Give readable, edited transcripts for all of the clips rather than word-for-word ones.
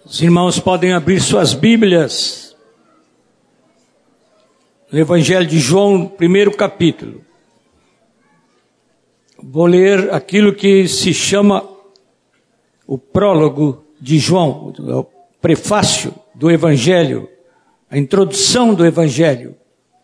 Os irmãos podem abrir suas Bíblias no Evangelho de João, primeiro capítulo. Vou ler aquilo que se chama o prólogo de João, o prefácio do Evangelho, a introdução do Evangelho.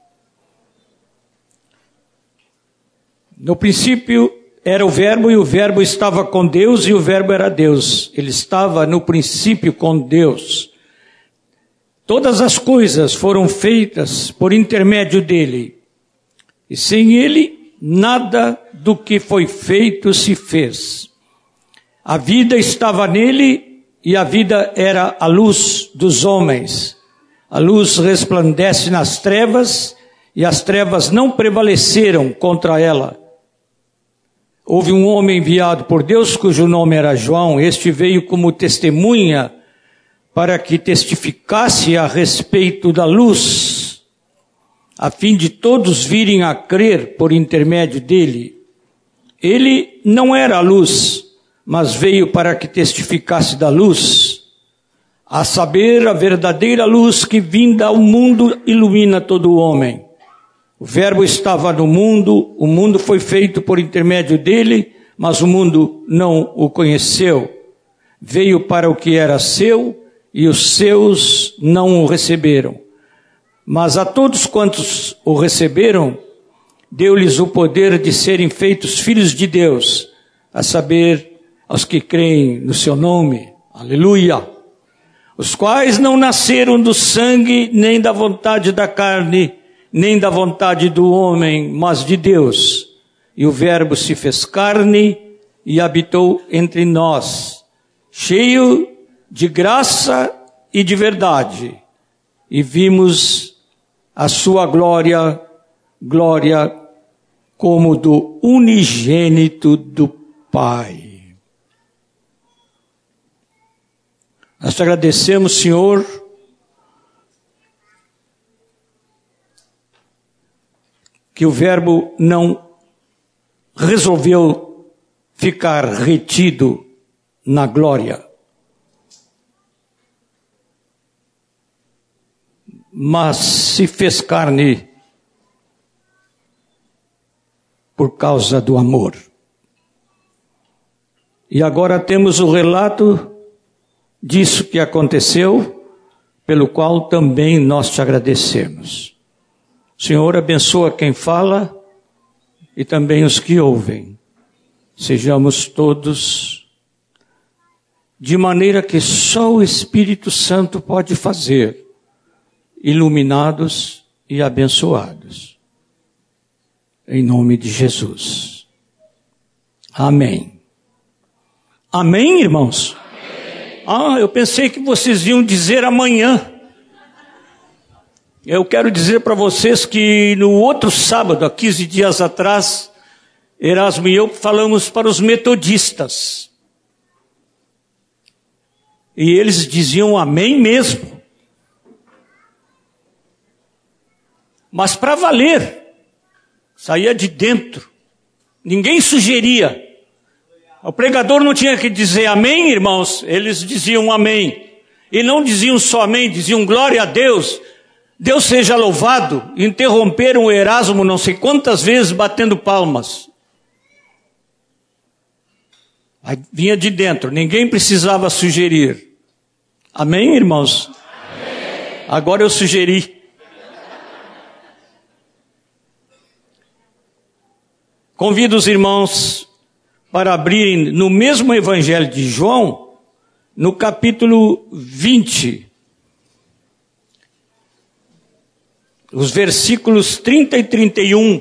No princípio era o Verbo, e o Verbo estava com Deus, e o Verbo era Deus. Ele estava no princípio com Deus. Todas as coisas foram feitas por intermédio dele, e sem ele, nada do que foi feito se fez. A vida estava nele, e a vida era a luz dos homens. A luz resplandece nas trevas, e as trevas não prevaleceram contra ela. Houve um homem enviado por Deus, cujo nome era João. Este veio como testemunha para que testificasse a respeito da luz, a fim de todos virem a crer por intermédio dele. Ele não era a luz, mas veio para que testificasse da luz, a saber, a verdadeira luz que vinda ao mundo ilumina todo o homem. O Verbo estava no mundo, o mundo foi feito por intermédio dele, mas o mundo não o conheceu. Veio para o que era seu, e os seus não o receberam. Mas a todos quantos o receberam, deu-lhes o poder de serem feitos filhos de Deus, a saber, aos que creem no seu nome. Aleluia! Os quais não nasceram do sangue, nem da vontade da carne, nem da vontade do homem, mas de Deus. E o Verbo se fez carne e habitou entre nós, cheio de graça e de verdade. E vimos a sua glória, glória como do unigênito do Pai. Nós te agradecemos, Senhor, que o Verbo não resolveu ficar retido na glória, mas se fez carne por causa do amor. E agora temos o relato disso que aconteceu, pelo qual também nós te agradecemos. Senhor, abençoa quem fala e também os que ouvem. Sejamos todos de maneira que só o Espírito Santo pode fazer, iluminados e abençoados. Em nome de Jesus. Amém. Amém, irmãos? Amém. Eu pensei que vocês iam dizer amanhã. Eu quero dizer para vocês que no outro sábado, há 15 dias atrás, Erasmo e eu falamos para os metodistas. E eles diziam amém mesmo. Mas para valer, saía de dentro. Ninguém sugeria. O pregador não tinha que dizer amém, irmãos. Eles diziam amém. E não diziam só amém, diziam glória a Deus. Deus seja louvado. Interromperam o Erasmo não sei quantas vezes batendo palmas. Aí vinha de dentro, ninguém precisava sugerir. Amém, irmãos? Amém. Agora eu sugeri. Convido os irmãos para abrirem no mesmo Evangelho de João, no capítulo 20. Os versículos 30 e 31.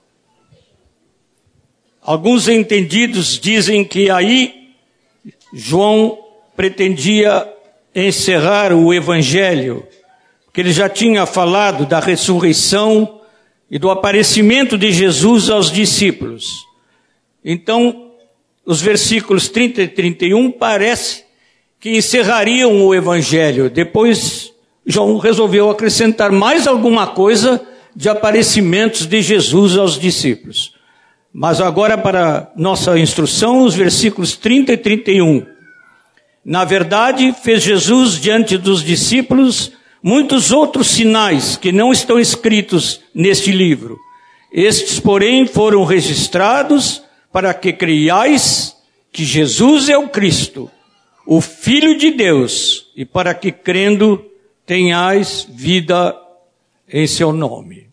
Alguns entendidos dizem que aí João pretendia encerrar o Evangelho, porque ele já tinha falado da ressurreição e do aparecimento de Jesus aos discípulos. Então, os versículos 30 e 31 parece que encerrariam o Evangelho. Depois João resolveu acrescentar mais alguma coisa de aparecimentos de Jesus aos discípulos. Mas agora, para nossa instrução, os versículos 30 e 31. Na verdade, fez Jesus diante dos discípulos muitos outros sinais que não estão escritos neste livro. Estes, porém, foram registrados para que creiais que Jesus é o Cristo, o Filho de Deus, e para que, crendo, tenhais vida em seu nome.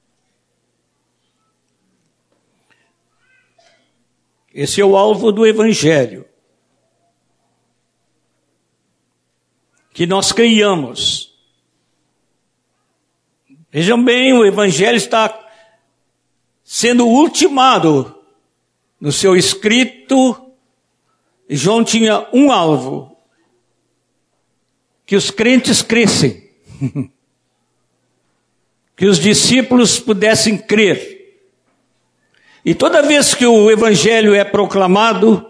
Esse é o alvo do Evangelho. Que nós creiamos. Vejam bem, o Evangelho está sendo ultimado no seu escrito. João tinha um alvo: que os crentes crescem, que os discípulos pudessem crer. E toda vez que o Evangelho é proclamado,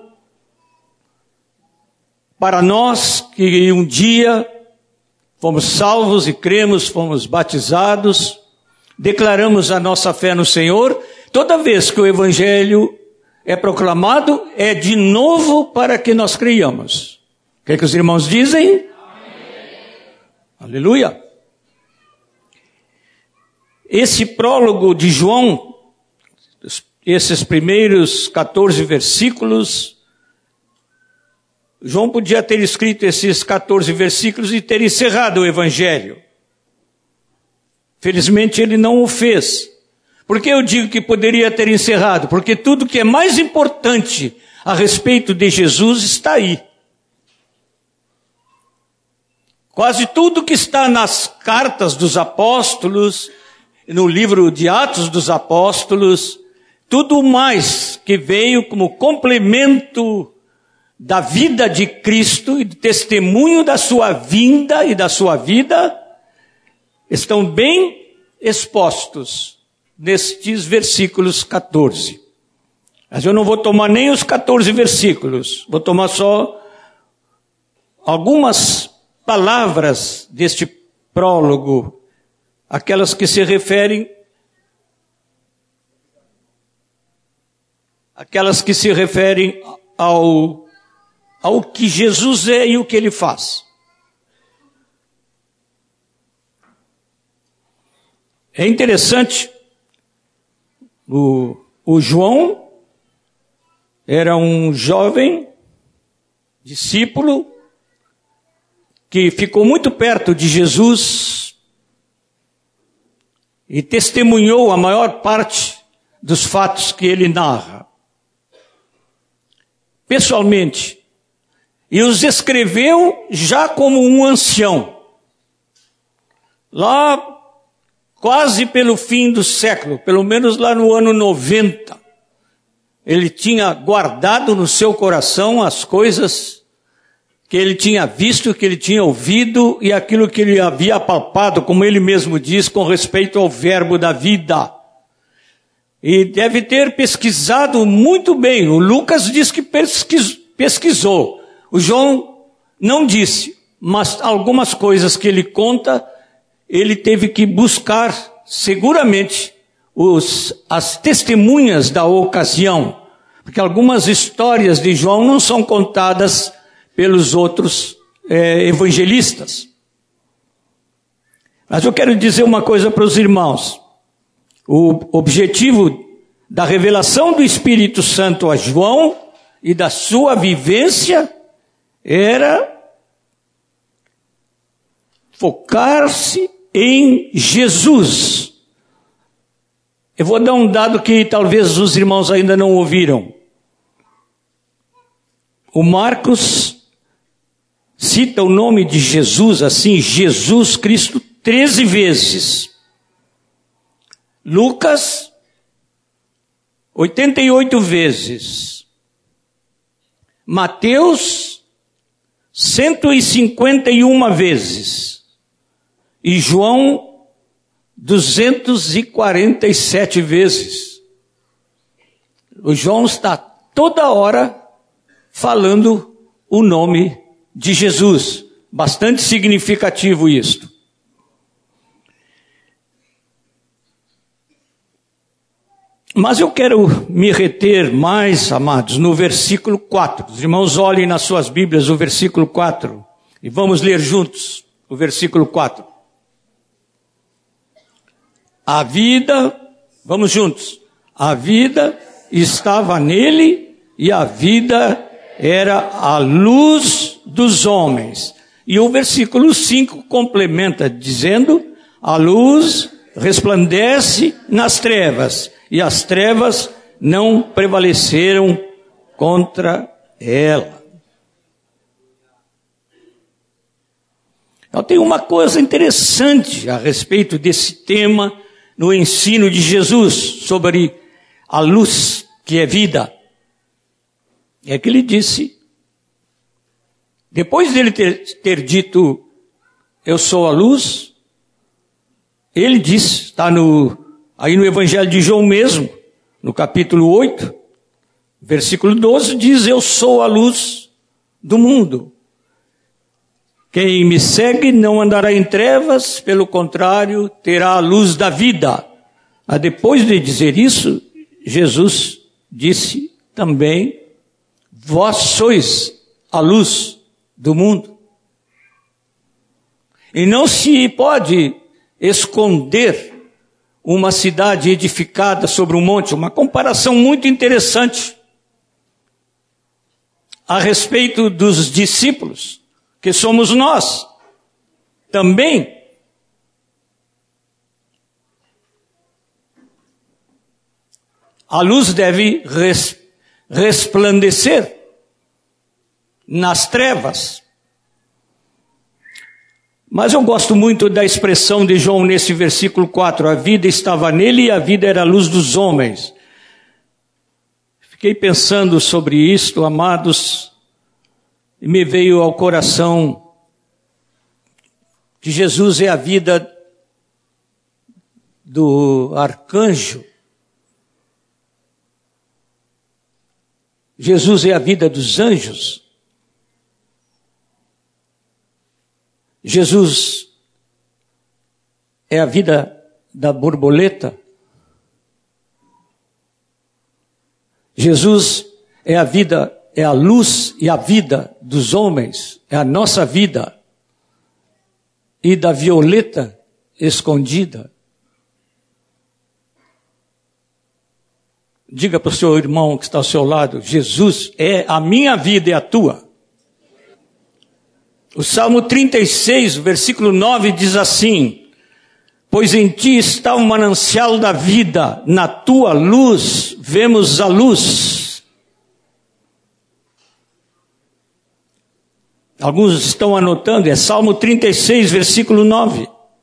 para nós que um dia fomos salvos e cremos, fomos batizados, declaramos a nossa fé no Senhor, toda vez que o Evangelho é proclamado, é de novo para que nós creiamos. O que é que os irmãos dizem? Amém. Aleluia. Esse prólogo de João, esses primeiros 14 versículos, João podia ter escrito esses 14 versículos e ter encerrado o Evangelho. Felizmente ele não o fez. Por que eu digo que poderia ter encerrado? Porque tudo que é mais importante a respeito de Jesus está aí. Quase tudo que está nas cartas dos apóstolos, no livro de Atos dos Apóstolos, tudo mais que veio como complemento da vida de Cristo e do testemunho da sua vinda e da sua vida, estão bem expostos nestes versículos 14. Mas eu não vou tomar nem os 14 versículos, vou tomar só algumas palavras deste prólogo, aquelas que se referem ao que Jesus é e o que ele faz. É interessante, o João era um jovem discípulo que ficou muito perto de Jesus e testemunhou a maior parte dos fatos que ele narra. Pessoalmente, e os escreveu já como um ancião. Lá, quase pelo fim do século, pelo menos lá no ano 90, ele tinha guardado no seu coração as coisas que ele tinha visto, que ele tinha ouvido e aquilo que ele havia apalpado, como ele mesmo diz, com respeito ao verbo da vida. E deve ter pesquisado muito bem. O Lucas diz que pesquisou. O João não disse, mas algumas coisas que ele conta, ele teve que buscar seguramente as testemunhas da ocasião, porque algumas histórias de João não são contadas pelos outros evangelistas. Mas eu quero dizer uma coisa para os irmãos. O objetivo da revelação do Espírito Santo a João e da sua vivência era focar-se em Jesus. Eu vou dar um dado que talvez os irmãos ainda não ouviram. O Marcos cita o nome de Jesus assim, Jesus Cristo, 13 vezes. Lucas, 88 vezes. Mateus, 151 vezes. E João, 247 vezes. O João está toda hora falando o nome de Jesus. Bastante significativo isto. Mas eu quero me reter mais, amados, no versículo 4. Os irmãos olhem nas suas Bíblias o versículo 4. E vamos ler juntos o versículo 4. A vida, vamos juntos. A vida estava nele e a vida era a luz dos homens. E o versículo 5 complementa dizendo, a luz resplandece nas trevas e as trevas não prevaleceram contra ela. Então tem uma coisa interessante a respeito desse tema no ensino de Jesus sobre a luz que é vida. É que ele disse, depois dele ter dito, eu sou a luz, ele disse, está aí no Evangelho de João mesmo, no capítulo 8, versículo 12, diz, eu sou a luz do mundo. Quem me segue não andará em trevas, pelo contrário, terá a luz da vida. Mas depois de dizer isso, Jesus disse também, vós sois a luz do mundo. E não se pode esconder uma cidade edificada sobre um monte. Uma comparação muito interessante a respeito dos discípulos, que somos nós. Também a luz deve resplandecer nas trevas. Mas eu gosto muito da expressão de João nesse versículo 4. A vida estava nele e a vida era a luz dos homens. Fiquei pensando sobre isto, amados, e me veio ao coração que Jesus é a vida do arcanjo. Jesus é a vida dos anjos. Jesus é a vida da borboleta. Jesus é a vida, é a luz e a vida dos homens, é a nossa vida. E da violeta escondida. Diga para o seu irmão que está ao seu lado, Jesus é a minha vida e a tua. O Salmo 36, versículo 9 diz assim, pois em ti está o manancial da vida, na tua luz vemos a luz. Alguns estão anotando, é Salmo 36, versículo 9.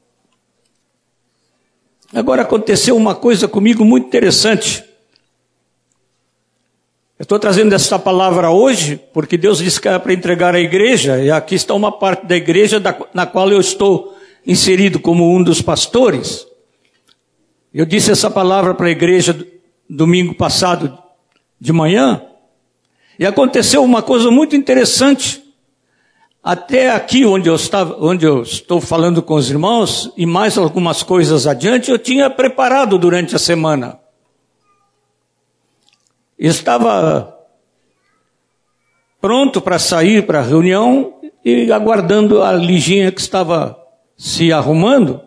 Agora aconteceu uma coisa comigo muito interessante. Eu estou trazendo essa palavra hoje, porque Deus disse que era para entregar à igreja, e aqui está uma parte da igreja na qual eu estou inserido como um dos pastores. Eu disse essa palavra para a igreja domingo passado de manhã, e aconteceu uma coisa muito interessante. Até aqui onde eu estou falando com os irmãos, e mais algumas coisas adiante, eu tinha preparado durante a semana. Estava pronto para sair para a reunião e aguardando a Liginha que estava se arrumando.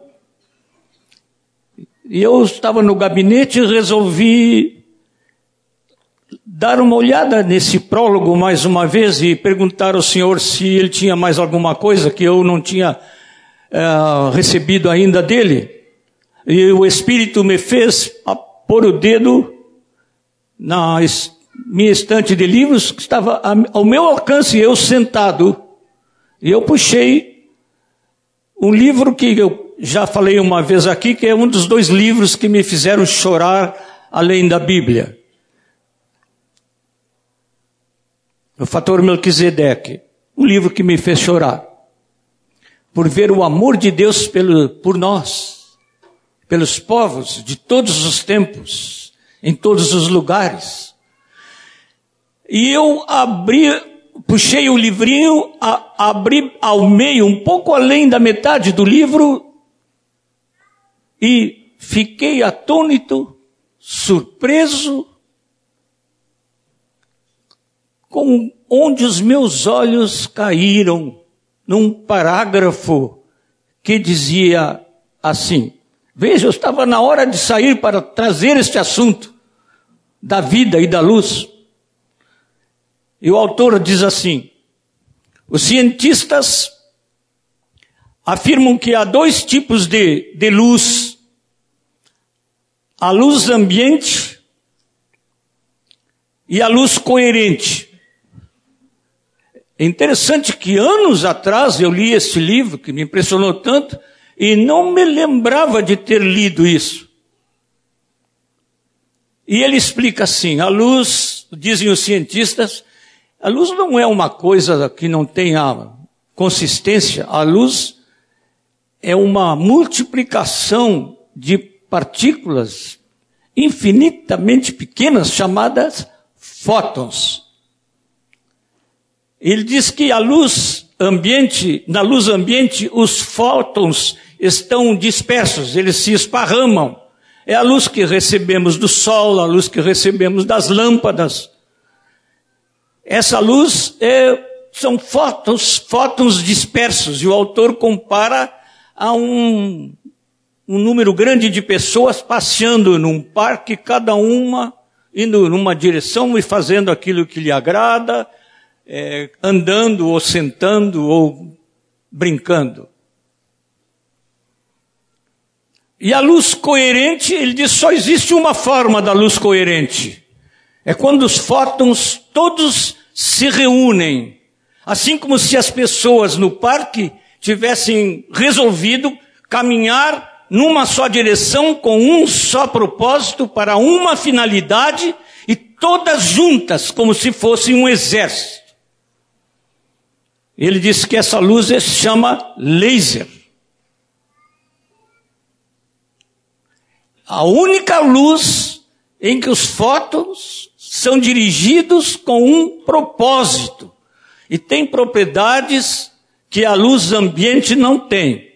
E eu estava no gabinete e resolvi dar uma olhada nesse prólogo mais uma vez e perguntar ao Senhor se ele tinha mais alguma coisa que eu não tinha recebido ainda dele. E o Espírito me fez pôr o dedo na minha estante de livros, que estava ao meu alcance, eu sentado, e eu puxei um livro que eu já falei uma vez aqui, que é um dos 2 livros que me fizeram chorar além da Bíblia. O Fator Melquisedeque, um livro que me fez chorar, por ver o amor de Deus por nós, pelos povos de todos os tempos, em todos os lugares. E eu puxei o livrinho, abri ao meio, um pouco além da metade do livro, e fiquei atônito surpreso com onde os meus olhos caíram num parágrafo que dizia assim. Veja, eu estava na hora de sair para trazer este assunto da vida e da luz. E o autor diz assim: os cientistas afirmam que há dois tipos de luz. A luz ambiente e a luz coerente. É interessante que anos atrás eu li esse livro, que me impressionou tanto, e não me lembrava de ter lido isso. E ele explica assim, a luz, dizem os cientistas, a luz não é uma coisa que não tenha consistência, a luz é uma multiplicação de partículas infinitamente pequenas chamadas fótons. Ele diz que na luz ambiente, os fótons estão dispersos, eles se esparramam. É a luz que recebemos do sol, a luz que recebemos das lâmpadas. Essa luz são fótons dispersos, e o autor compara a um número grande de pessoas passeando num parque, cada uma indo numa direção e fazendo aquilo que lhe agrada, andando ou sentando ou brincando. E a luz coerente, ele diz, só existe uma forma da luz coerente. É quando os fótons todos se reúnem. Assim como se as pessoas no parque tivessem resolvido caminhar numa só direção, com um só propósito, para uma finalidade, e todas juntas, como se fossem um exército. Ele disse que essa luz se chama laser. A única luz em que os fótons são dirigidos com um propósito. E tem propriedades que a luz ambiente não tem.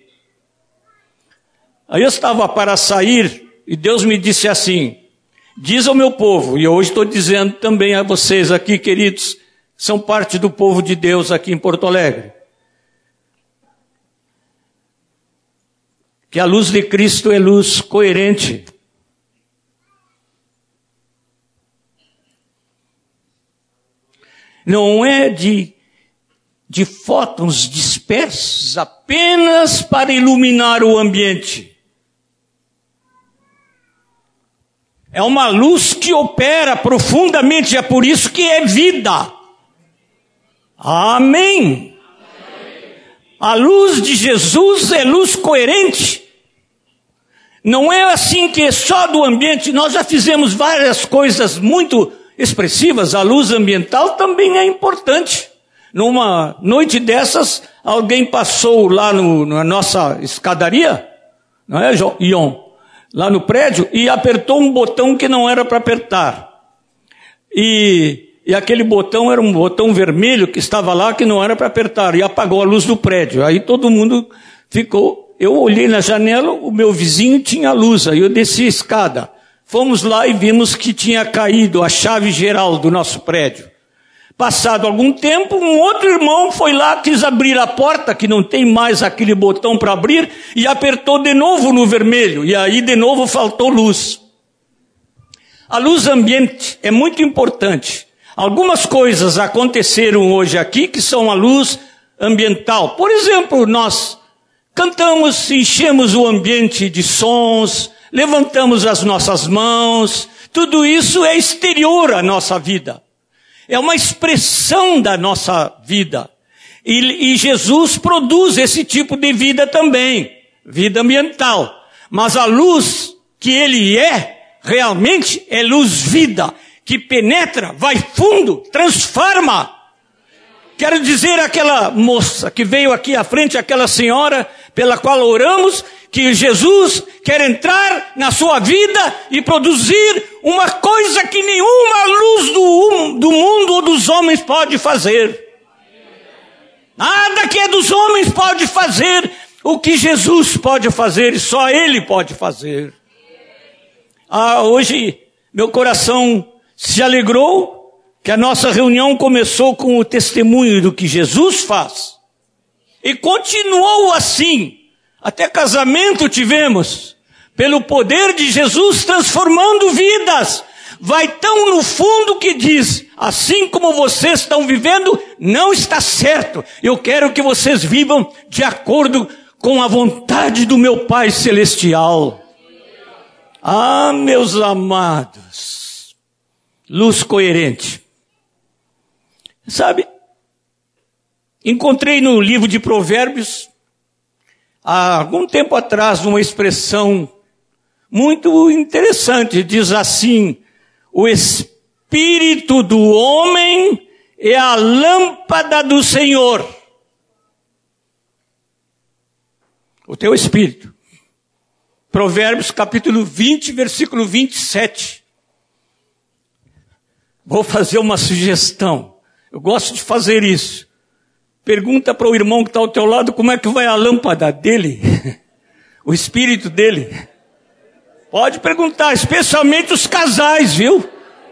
Aí eu estava para sair e Deus me disse assim, diz ao meu povo, e eu hoje estou dizendo também a vocês aqui, queridos, são parte do povo de Deus aqui em Porto Alegre, que a luz de Cristo é luz coerente. Não é de fótons dispersos apenas para iluminar o ambiente. É uma luz que opera profundamente, é por isso que é vida. Amém. A luz de Jesus é luz coerente. Não é assim que é só do ambiente. Nós já fizemos várias coisas muito expressivas. A luz ambiental também é importante. Numa noite dessas, alguém passou lá na nossa escadaria, não é, Ion? Lá no prédio, e apertou um botão que não era para apertar. E aquele botão era um botão vermelho que estava lá que não era para apertar, e apagou a luz do prédio. Aí todo mundo ficou, eu olhei na janela, o meu vizinho tinha luz, aí eu desci a escada. Fomos lá e vimos que tinha caído a chave geral do nosso prédio. Passado algum tempo, um outro irmão foi lá, quis abrir a porta, que não tem mais aquele botão para abrir, e apertou de novo no vermelho, e aí de novo faltou luz. A luz ambiente é muito importante. Algumas coisas aconteceram hoje aqui que são a luz ambiental. Por exemplo, nós cantamos, enchemos o ambiente de sons, levantamos as nossas mãos, tudo isso é exterior à nossa vida. É uma expressão da nossa vida. E Jesus produz esse tipo de vida também, vida ambiental. Mas a luz que ele realmente é luz-vida, que penetra, vai fundo, transforma. Quero dizer aquela moça que veio aqui à frente, aquela senhora pela qual oramos, que Jesus quer entrar na sua vida e produzir uma coisa que nenhuma luz do mundo ou dos homens pode fazer. Nada que é dos homens pode fazer o que Jesus pode fazer, e só Ele pode fazer. Hoje Meu coração se alegrou que a nossa reunião começou com o testemunho do que Jesus faz. E continuou assim. Até casamento tivemos. Pelo poder de Jesus transformando vidas. Vai tão no fundo que diz, assim como vocês estão vivendo, não está certo. Eu quero que vocês vivam de acordo com a vontade do meu Pai Celestial. Ah, meus amados, luz coerente. Sabe, encontrei no livro de Provérbios, há algum tempo atrás, uma expressão muito interessante. Diz assim: o espírito do homem é a lâmpada do Senhor. O teu espírito. Provérbios capítulo 20, versículo 27. Vou fazer uma sugestão. Eu gosto de fazer isso. Pergunta para o irmão que está ao teu lado como é que vai a lâmpada dele. O espírito dele. Pode perguntar, especialmente os casais, viu?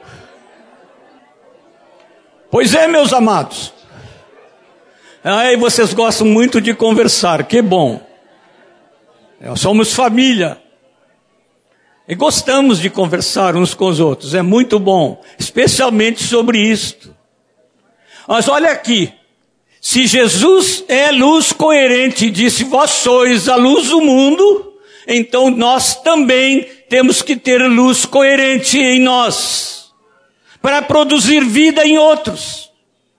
Pois é, meus amados. Ai, vocês gostam muito de conversar, que bom. Nós somos família. E gostamos de conversar uns com os outros. É muito bom. Especialmente sobre isto. Mas olha aqui. Se Jesus é luz coerente e disse, vós sois a luz do mundo, então nós também temos que ter luz coerente em nós. Para produzir vida em outros.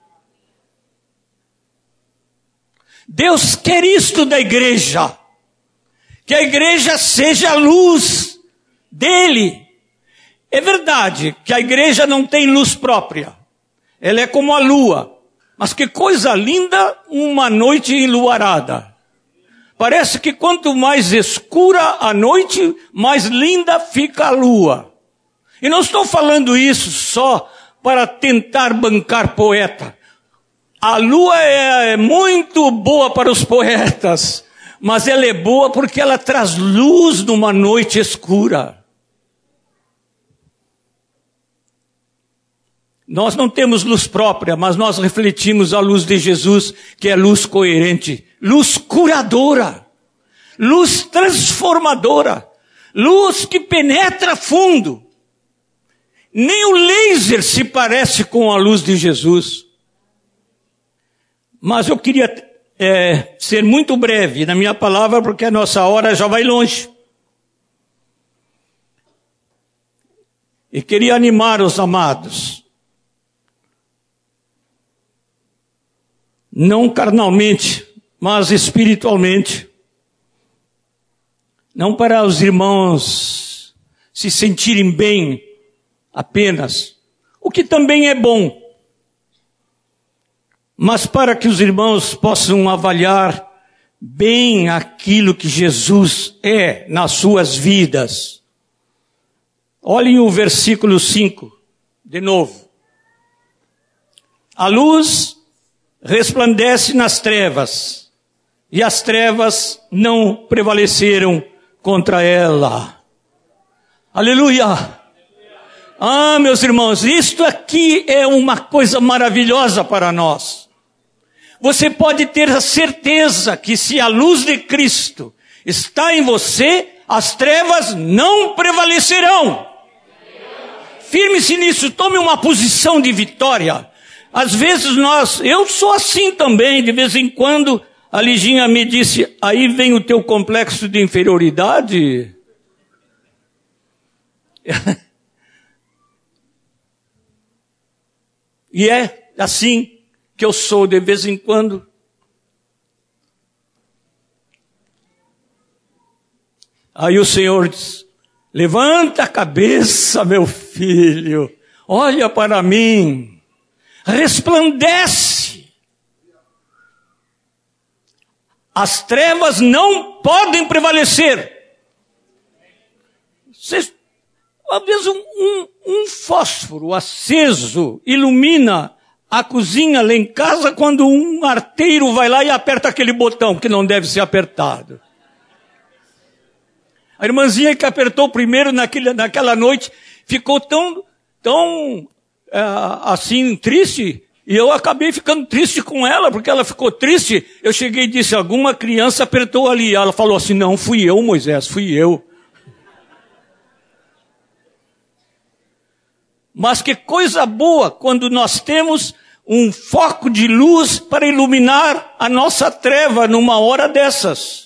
Deus quer isto da igreja. Que a igreja seja a luz dele. É verdade que a igreja não tem luz própria. Ela é como a lua. Mas que coisa linda uma noite enluarada. Parece que quanto mais escura a noite, mais linda fica a lua. E não estou falando isso só para tentar bancar poeta. A lua é muito boa para os poetas. Mas ela é boa porque ela traz luz numa noite escura. Nós não temos luz própria, mas nós refletimos a luz de Jesus, que é luz coerente, luz curadora, luz transformadora, luz que penetra fundo. Nem o laser se parece com a luz de Jesus. Mas eu queria ser muito breve na minha palavra, porque a nossa hora já vai longe. E queria animar os amados. Não carnalmente, mas espiritualmente. Não para os irmãos se sentirem bem apenas, o que também é bom. Mas para que os irmãos possam avaliar bem aquilo que Jesus é nas suas vidas. Olhem o versículo 5, de novo. A luz resplandece nas trevas, e as trevas não prevaleceram contra ela. Aleluia! Ah, meus irmãos, isto aqui é uma coisa maravilhosa para nós. Você pode ter a certeza que se a luz de Cristo está em você, as trevas não prevalecerão. Firme-se nisso, tome uma posição de vitória. Às vezes eu sou assim também, de vez em quando, a Liginha me disse, aí vem o teu complexo de inferioridade. E é assim que eu sou de vez em quando. Aí o Senhor diz, levanta a cabeça, meu filho, olha para mim, resplandece. As trevas não podem prevalecer. Às vezes um fósforo aceso ilumina a cozinha lá em casa quando um arteiro vai lá e aperta aquele botão que não deve ser apertado. A irmãzinha que apertou primeiro naquela noite ficou tão assim, triste, e eu acabei ficando triste com ela, porque ela ficou triste. Eu cheguei e disse, alguma criança apertou ali. Ela falou assim, não, fui eu, Moisés, fui eu. Mas que coisa boa quando nós temos um foco de luz para iluminar a nossa treva numa hora dessas.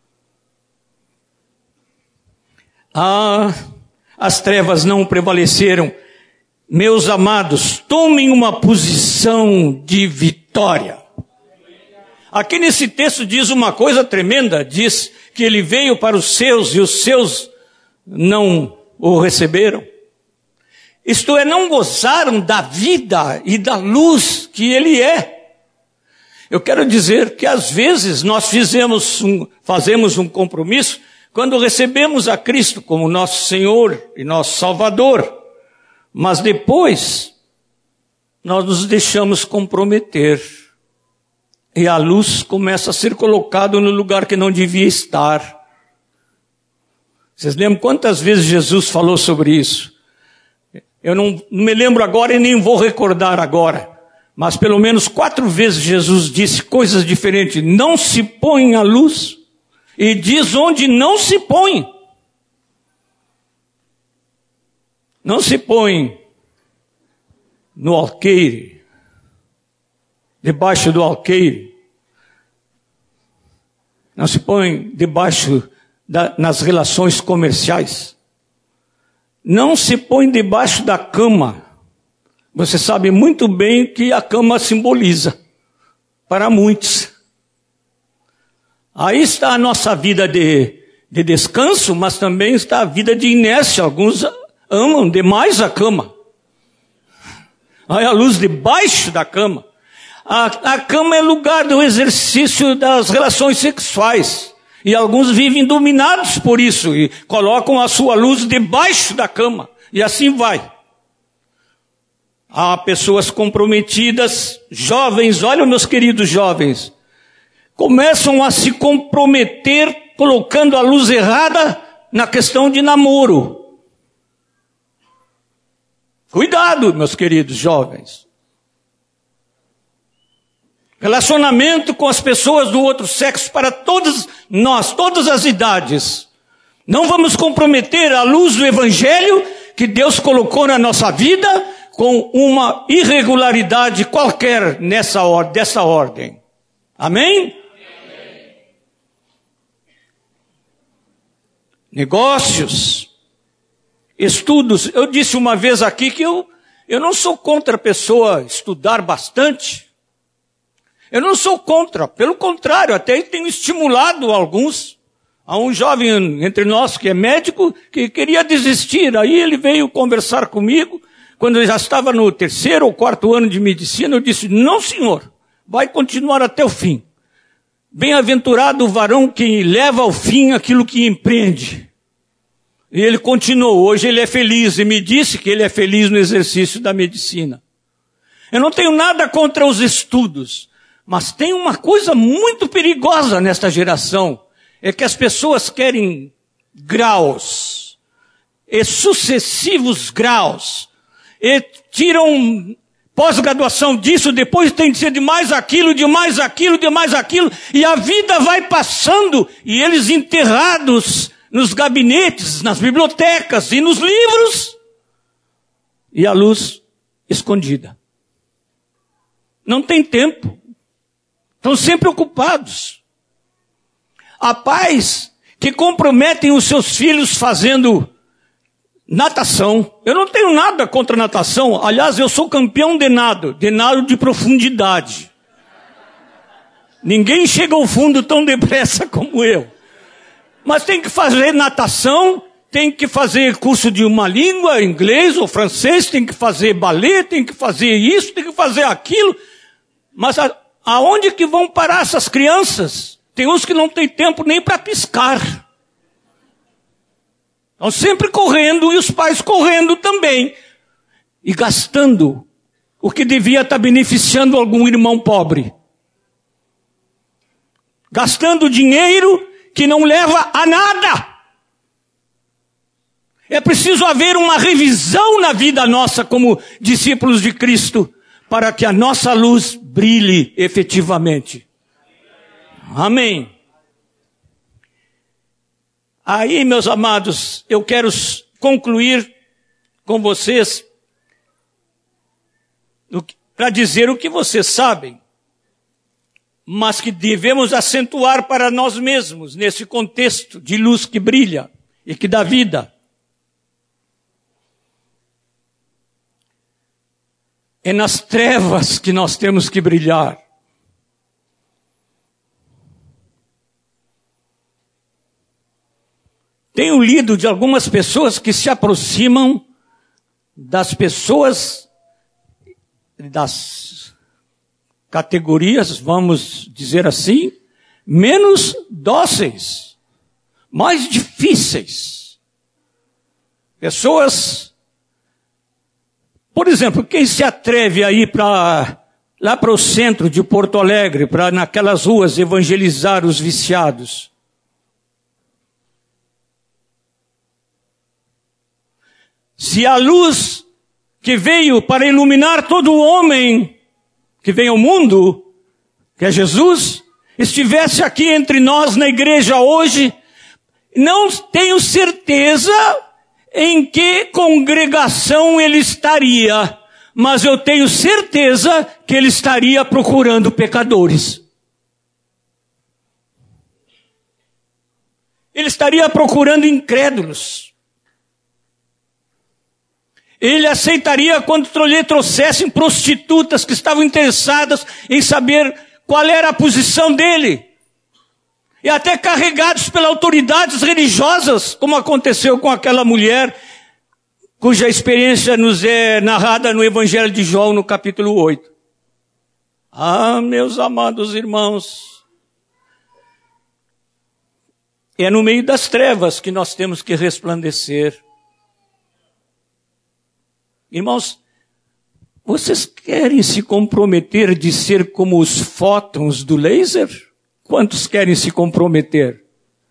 As trevas não prevaleceram. Meus amados, tomem uma posição de vitória. Aqui nesse texto diz uma coisa tremenda, diz que ele veio para os seus e os seus não o receberam. Isto é, não gozaram da vida e da luz que ele é. Eu quero dizer que às vezes nós fazemos um compromisso quando recebemos a Cristo como nosso Senhor e nosso Salvador. Mas depois, nós nos deixamos comprometer. E a luz começa a ser colocada no lugar que não devia estar. Vocês lembram quantas vezes Jesus falou sobre isso? Eu não me lembro agora e nem vou recordar agora. Mas pelo menos 4 vezes Jesus disse coisas diferentes. Não se põe a luz. E diz onde não se põe. Não se põe no alqueire, debaixo do alqueire. Não se põe debaixo nas relações comerciais. Não se põe debaixo da cama. Você sabe muito bem que a cama simboliza para muitos. Aí está a nossa vida de descanso, mas também está a vida de inércia. Alguns amam demais a cama. Aí a luz debaixo da cama. A cama é lugar do exercício das relações sexuais. E alguns vivem dominados por isso e colocam a sua luz debaixo da cama. E assim vai. Há pessoas comprometidas, jovens, olha meus queridos jovens, começam a se comprometer colocando a luz errada na questão de namoro. Cuidado, meus queridos jovens. Relacionamento com as pessoas do outro sexo para todos nós, todas as idades. Não vamos comprometer a luz do Evangelho que Deus colocou na nossa vida com uma irregularidade qualquer dessa ordem. Amém? Negócios, estudos. Eu disse uma vez aqui que eu não sou contra a pessoa estudar bastante. Eu não sou contra, pelo contrário, até tenho estimulado alguns. Há um jovem entre nós que é médico que queria desistir. Aí ele veio conversar comigo. Quando eu já estava no 3º ou 4º ano de medicina, eu disse, não senhor, vai continuar até o fim. Bem-aventurado o varão que leva ao fim aquilo que empreende. E ele continuou, hoje ele é feliz e me disse que ele é feliz no exercício da medicina. Eu não tenho nada contra os estudos. Mas tem uma coisa muito perigosa nesta geração, é que as pessoas querem graus, e sucessivos graus, e tiram pós-graduação disso, depois tem que ser de mais aquilo, de mais aquilo, de mais aquilo, e a vida vai passando, e eles enterrados nos gabinetes, nas bibliotecas e nos livros, e a luz escondida. Não tem tempo. Estão sempre ocupados. Há pais que comprometem os seus filhos fazendo natação. Eu não tenho nada contra natação. Aliás, eu sou campeão de nado de profundidade. Ninguém chega ao fundo tão depressa como eu. Mas tem que fazer natação, tem que fazer curso de uma língua, inglês ou francês, tem que fazer balé, tem que fazer isso, tem que fazer aquilo. Mas aonde que vão parar essas crianças? Tem uns que não têm tempo nem para piscar. Estão sempre correndo e os pais correndo também. E gastando o que devia estar beneficiando algum irmão pobre. Gastando dinheiro que não leva a nada. É preciso haver uma revisão na vida nossa como discípulos de Cristo, para que a nossa luz brilhe efetivamente. Amém. Aí, meus amados, eu quero concluir com vocês para dizer o que vocês sabem, mas que devemos acentuar para nós mesmos nesse contexto de luz que brilha e que dá vida. É nas trevas que nós temos que brilhar. Tenho lido de algumas pessoas que se aproximam das pessoas, das categorias, vamos dizer assim, menos dóceis, mais difíceis. Pessoas, por exemplo, quem se atreve a ir lá para o centro de Porto Alegre, para naquelas ruas evangelizar os viciados? Se a luz que veio para iluminar todo homem que vem ao mundo, que é Jesus, estivesse aqui entre nós na igreja hoje, não tenho certeza em que congregação ele estaria, mas eu tenho certeza que ele estaria procurando pecadores. Ele estaria procurando incrédulos. Ele aceitaria quando lhe trouxessem prostitutas que estavam interessadas em saber qual era a posição dele. E até carregados pelas autoridades religiosas, como aconteceu com aquela mulher, cuja experiência nos é narrada no Evangelho de João, no capítulo 8. Ah, meus amados irmãos, é no meio das trevas que nós temos que resplandecer. Irmãos, vocês querem se comprometer de ser como os fótons do laser? Quantos querem se comprometer?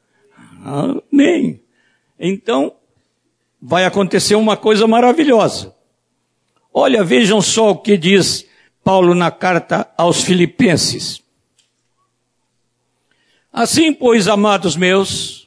Amém. Então, vai acontecer uma coisa maravilhosa. Olha, vejam só o que diz Paulo na carta aos Filipenses. Assim, pois, amados meus,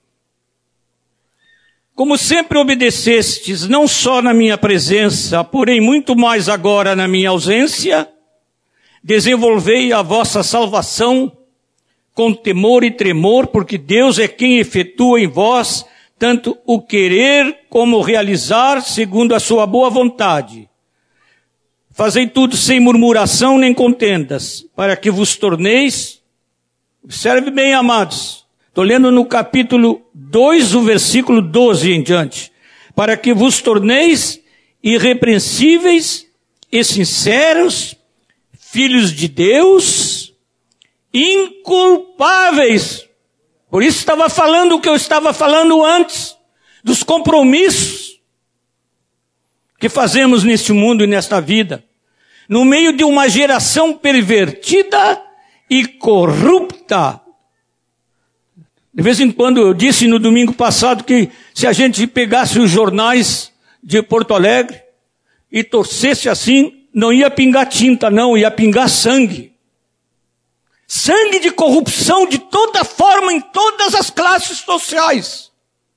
como sempre obedecestes, não só na minha presença, porém muito mais agora na minha ausência, desenvolvei a vossa salvação com temor e tremor, porque Deus é quem efetua em vós tanto o querer como o realizar segundo a sua boa vontade. Fazei tudo sem murmuração nem contendas, para que vos torneis, observe bem, amados, estou lendo no capítulo 2, o versículo 12 em diante. Para que vos torneis irrepreensíveis e sinceros, filhos de Deus, inculpáveis. Por isso estava falando o que eu estava falando antes, dos compromissos que fazemos neste mundo e nesta vida. No meio de uma geração pervertida e corrupta. De vez em quando, eu disse no domingo passado que se a gente pegasse os jornais de Porto Alegre e torcesse assim, não ia pingar tinta não, ia pingar sangue. Sangue de corrupção de toda forma, em todas as classes sociais.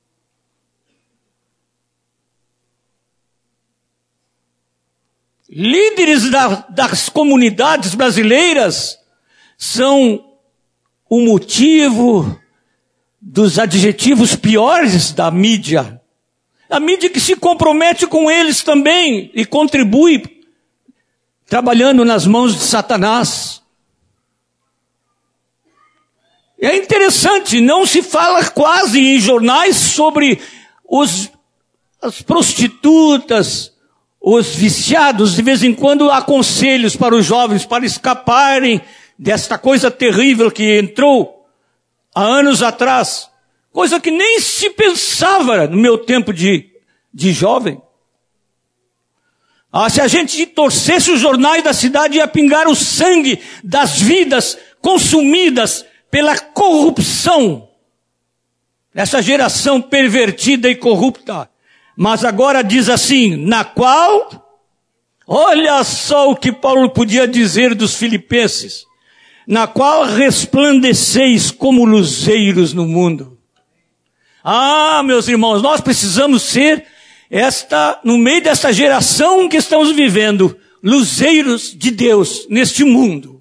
Líderes das comunidades brasileiras são o motivo dos adjetivos piores da mídia. A mídia que se compromete com eles também e contribui trabalhando nas mãos de Satanás. É interessante, não se fala quase em jornais sobre as prostitutas, os viciados. De vez em quando há conselhos para os jovens para escaparem desta coisa terrível que entrou há anos atrás. Coisa que nem se pensava no meu tempo de jovem. Se a gente torcesse os jornais da cidade, ia pingar o sangue das vidas consumidas pela corrupção dessa geração pervertida e corrupta. Mas agora diz assim, na qual, olha só o que Paulo podia dizer dos filipenses, na qual resplandeceis como luzeiros no mundo. Ah, meus irmãos, nós precisamos ser no meio dessa geração que estamos vivendo, luzeiros de Deus neste mundo.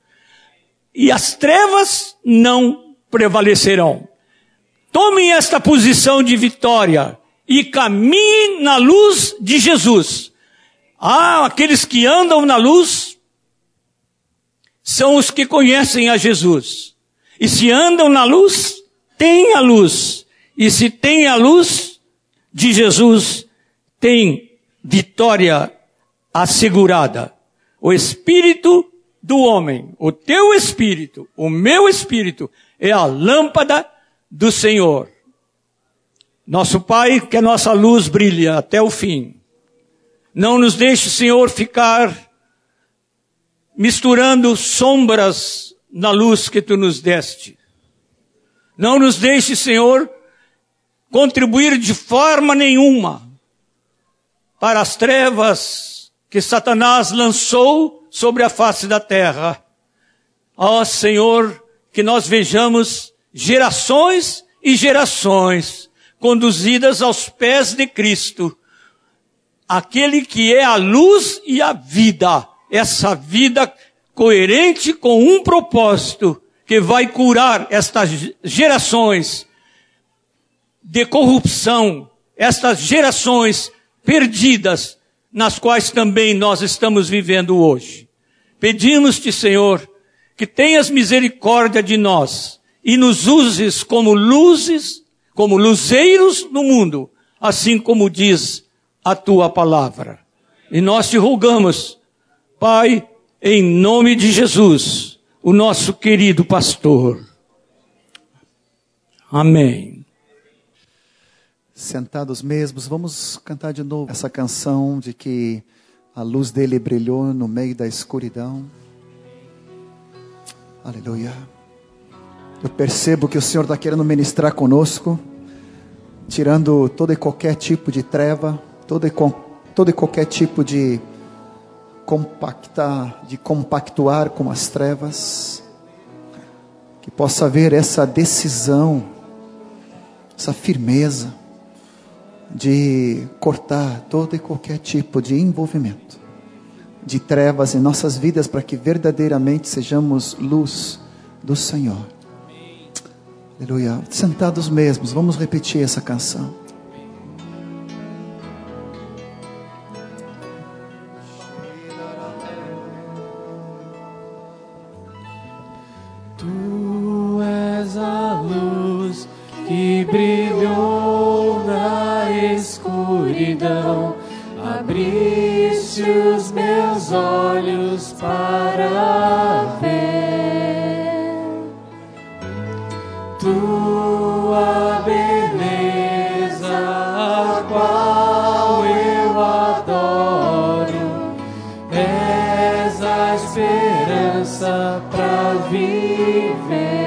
E as trevas não prevalecerão. Tomem esta posição de vitória e caminhem na luz de Jesus. Ah, aqueles que andam na luz são os que conhecem a Jesus. E se andam na luz, têm a luz. E se têm a luz de Jesus, tem vitória assegurada. O espírito do homem, o teu espírito, o meu espírito, é a lâmpada do Senhor. Nosso Pai, que a nossa luz brilhe até o fim. Não nos deixe, Senhor, ficar misturando sombras na luz que Tu nos deste. Não nos deixe, Senhor, contribuir de forma nenhuma para as trevas que Satanás lançou sobre a face da terra. Ó Senhor, que nós vejamos gerações e gerações conduzidas aos pés de Cristo, aquele que é a luz e a vida, essa vida coerente com um propósito que vai curar estas gerações de corrupção, estas gerações perdidas, nas quais também nós estamos vivendo hoje. Pedimos-te, Senhor, que tenhas misericórdia de nós e nos uses como luzes, como luzeiros no mundo, assim como diz a tua palavra. E nós te rogamos, Pai, em nome de Jesus, o nosso querido pastor. Amém. Sentados mesmos, vamos cantar de novo essa canção de que a luz dele brilhou no meio da escuridão. Aleluia. Eu percebo que o Senhor está querendo ministrar conosco, tirando todo e qualquer tipo de treva, todo e qualquer tipo de compactuar com as trevas. Que possa haver essa decisão, essa firmeza de cortar todo e qualquer tipo de envolvimento de trevas em nossas vidas, para que verdadeiramente sejamos luz do Senhor. Amém. Aleluia. Sentados mesmos, vamos repetir essa canção. Tu és a luz que brilhou na escuridão, abriste os meus olhos para ver tua beleza, a qual eu adoro. És a esperança para viver.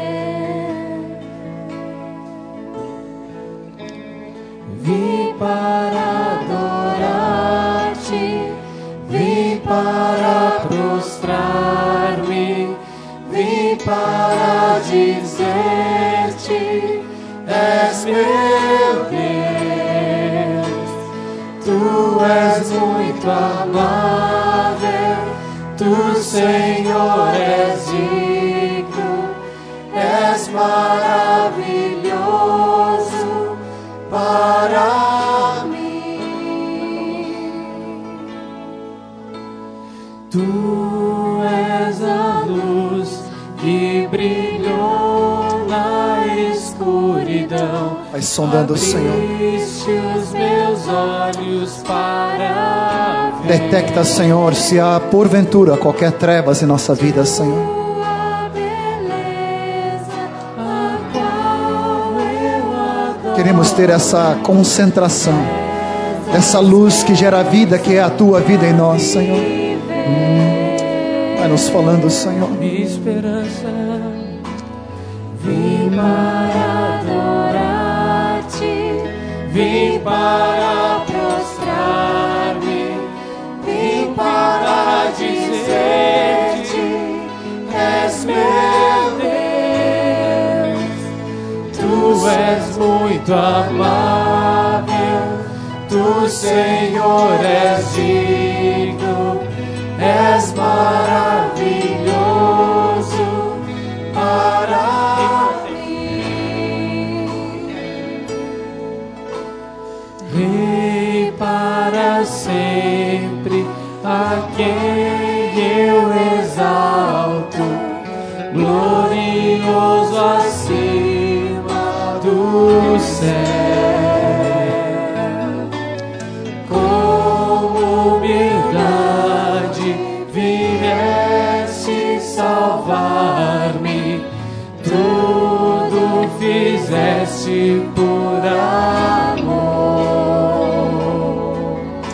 Vim para adorar-te, vim para prostrar-me, vim para dizer-te: és meu Deus. Tu és muito amável, tu, Senhor, és digno, és maravilhoso para mim. Tu és a luz que brilhou na escuridão. Vai sondando o Senhor. Abriste os meus olhos para ver. Detecta, Senhor, se há porventura qualquer trevas em nossa vida, Senhor. Queremos ter essa concentração, essa luz que gera vida, que é a tua vida em nós, Senhor. Vai nos falando, Senhor. Esperança, vim para adorar-te, vim para muito amável, tu, Senhor, és digno, és maravilhoso para mim. Rei para sempre, a quem eu exalto, glorioso acima do céu. Com humildade vieste salvar-me, tudo fizeste por amor.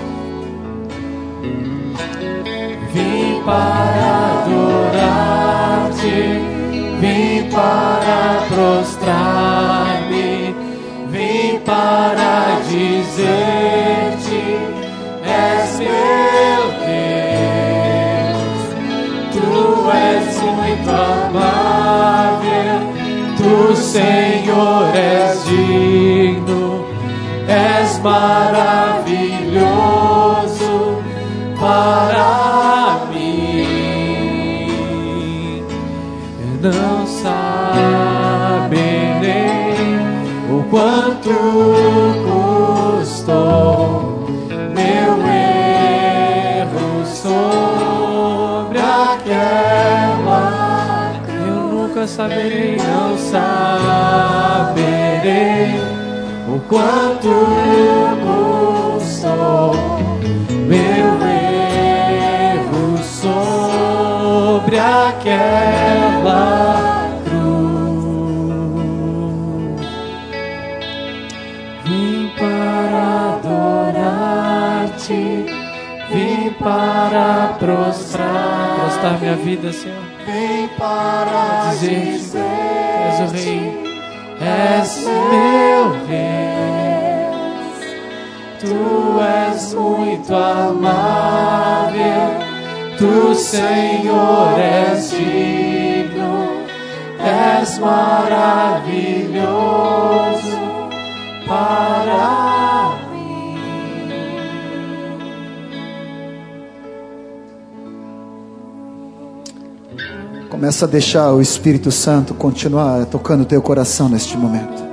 Vim para adorar-te, vim para prostrar-me, vim para dizer-te: és meu Deus. Tu és muito amável, tu, Senhor, és digno, és maravilhoso para mim. Não sabem nem o quanto custou meu erro sobre aquela. Eu nunca saberei, não saberei o quanto custou meu erro sobre aquela cruz. Vim para adorar-te, vim para prostrar minha vida, Senhor. Vem para dizer-te: és o Rei, és meu Rei. Tu és muito amável, tu, Senhor, és digno, és maravilhoso para mim. Começa a deixar o Espírito Santo continuar tocando o teu coração neste momento.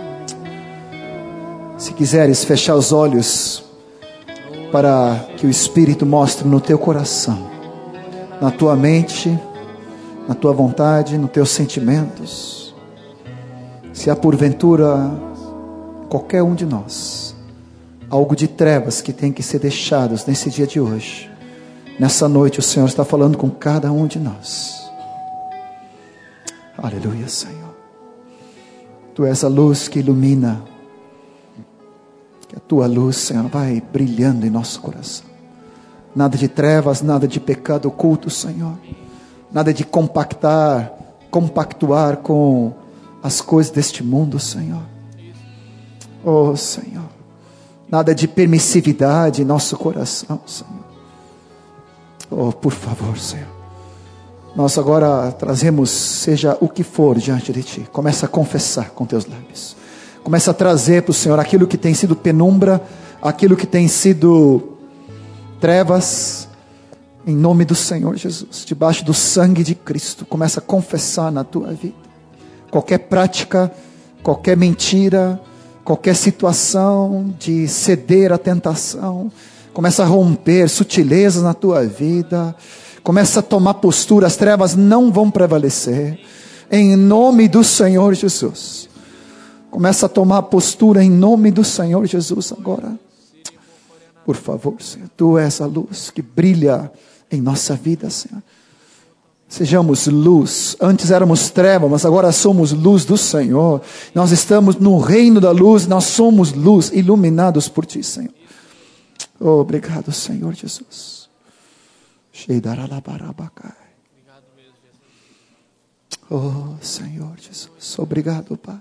Se quiseres fechar os olhos para que o Espírito mostre no teu coração, na tua mente, na tua vontade, nos teus sentimentos, se há porventura qualquer um de nós algo de trevas que tem que ser deixados nesse dia de hoje, nessa noite o Senhor está falando com cada um de nós. Aleluia, Senhor. Tu és a luz que ilumina. Que a tua luz, Senhor, vai brilhando em nosso coração. Nada de trevas, nada de pecado oculto, Senhor. Nada de compactuar com as coisas deste mundo, Senhor. Oh, Senhor. Nada de permissividade em nosso coração, Senhor. Oh, por favor, Senhor. Nós agora trazemos, seja o que for, diante de Ti. Começa a confessar com teus lábios. Começa a trazer para o Senhor aquilo que tem sido penumbra, aquilo que tem sido trevas, em nome do Senhor Jesus, debaixo do sangue de Cristo. Começa a confessar na tua vida. Qualquer prática, qualquer mentira, qualquer situação de ceder à tentação, começa a romper sutilezas na tua vida. Começa a tomar postura, as trevas não vão prevalecer, em nome do Senhor Jesus. Começa a tomar postura em nome do Senhor Jesus agora. Por favor, Senhor, Tu és a luz que brilha em nossa vida, Senhor. Sejamos luz. Antes éramos trevas, mas agora somos luz do Senhor. Nós estamos no reino da luz, nós somos luz, iluminados por Ti, Senhor. Oh, obrigado, Senhor Jesus. Oh, Senhor Jesus, obrigado, Pai.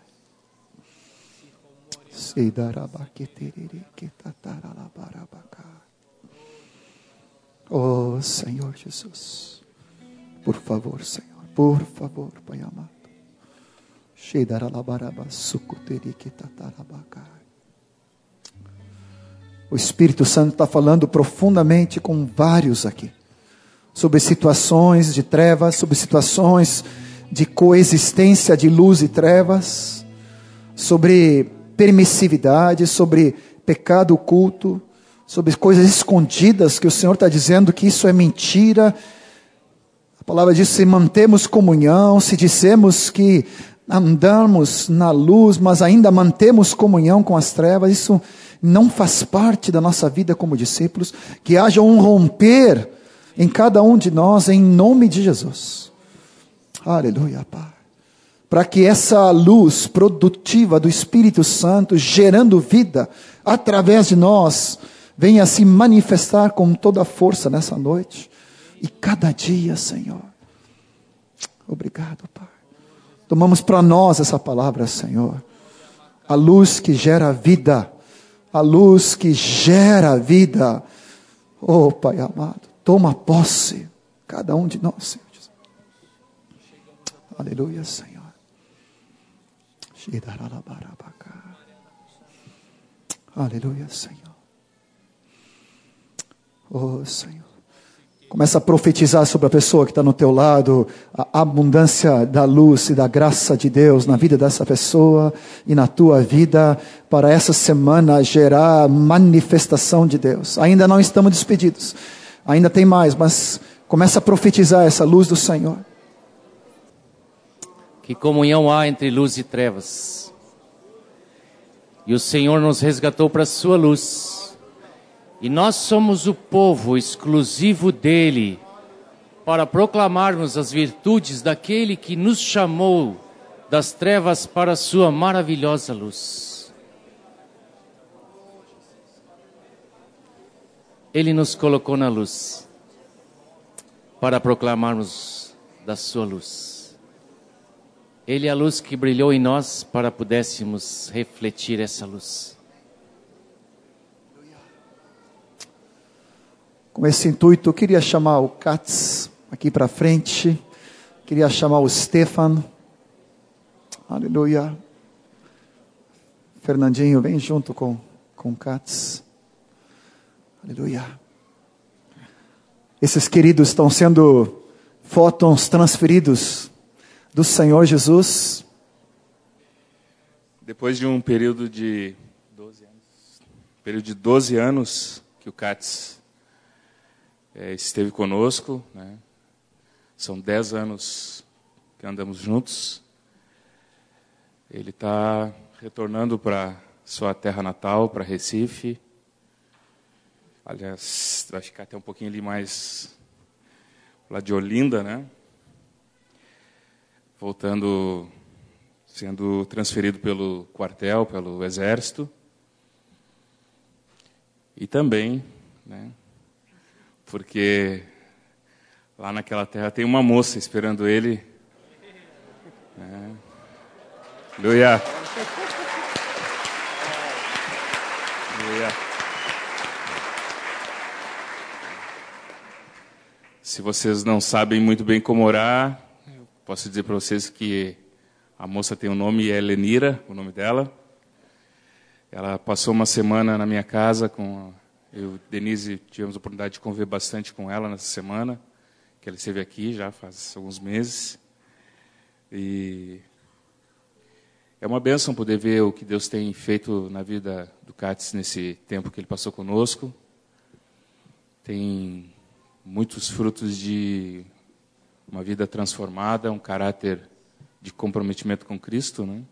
Oh, Senhor Jesus, por favor, Senhor, por favor, Pai amado. O Espírito Santo está falando profundamente com vários aqui, sobre situações de trevas, sobre situações de coexistência de luz e trevas, sobre permissividade, sobre pecado oculto, sobre coisas escondidas, que o Senhor está dizendo que isso é mentira. A palavra diz: se mantemos comunhão, se dissemos que andamos na luz, mas ainda mantemos comunhão com as trevas, isso não faz parte da nossa vida como discípulos. Que haja um romper em cada um de nós, em nome de Jesus. Aleluia, Pai. Para que essa luz produtiva do Espírito Santo, gerando vida através de nós, venha se manifestar com toda a força nessa noite e cada dia, Senhor. Obrigado, Pai. Tomamos para nós essa palavra, Senhor. A luz que gera vida. A luz que gera vida. Oh, Pai amado, toma posse, cada um de nós, Senhor. Aleluia, Senhor. Aleluia, Senhor. Oh, Senhor. Começa a profetizar sobre a pessoa que está no teu lado, a abundância da luz e da graça de Deus na vida dessa pessoa e na tua vida, para essa semana gerar manifestação de Deus. Ainda não estamos despedidos, ainda tem mais, mas começa a profetizar essa luz do Senhor. Que comunhão há entre luz e trevas. E o Senhor nos resgatou para a sua luz. E nós somos o povo exclusivo dele, para proclamarmos as virtudes daquele que nos chamou das trevas para a sua maravilhosa luz. Ele nos colocou na luz, para proclamarmos da sua luz. Ele é a luz que brilhou em nós, para pudéssemos refletir essa luz. Com esse intuito, eu queria chamar o Katz aqui para frente. Queria chamar o Stefan. Aleluia. Fernandinho, vem junto com o Katz. Aleluia. Esses queridos estão sendo fótons transferidos do Senhor Jesus. Depois de um período de 12 anos que o Katz esteve conosco, né? São 10 anos que andamos juntos. Ele está retornando para sua terra natal, para Recife. Aliás, vai ficar até um pouquinho ali mais lá de Olinda, né? Voltando, sendo transferido pelo quartel, pelo exército. E também, né? Porque lá naquela terra tem uma moça esperando ele. Aleluia. Aleluia. Se vocês não sabem muito bem como orar, eu posso dizer para vocês que a moça tem um nome, é Lenira, o nome dela. Ela passou uma semana na minha casa com eu e Denise, tivemos a oportunidade de conviver bastante com ela nessa semana, que ela esteve aqui já faz alguns meses. E é uma bênção poder ver o que Deus tem feito na vida do Katz nesse tempo que ele passou conosco. Tem muitos frutos de uma vida transformada, um caráter de comprometimento com Cristo, né?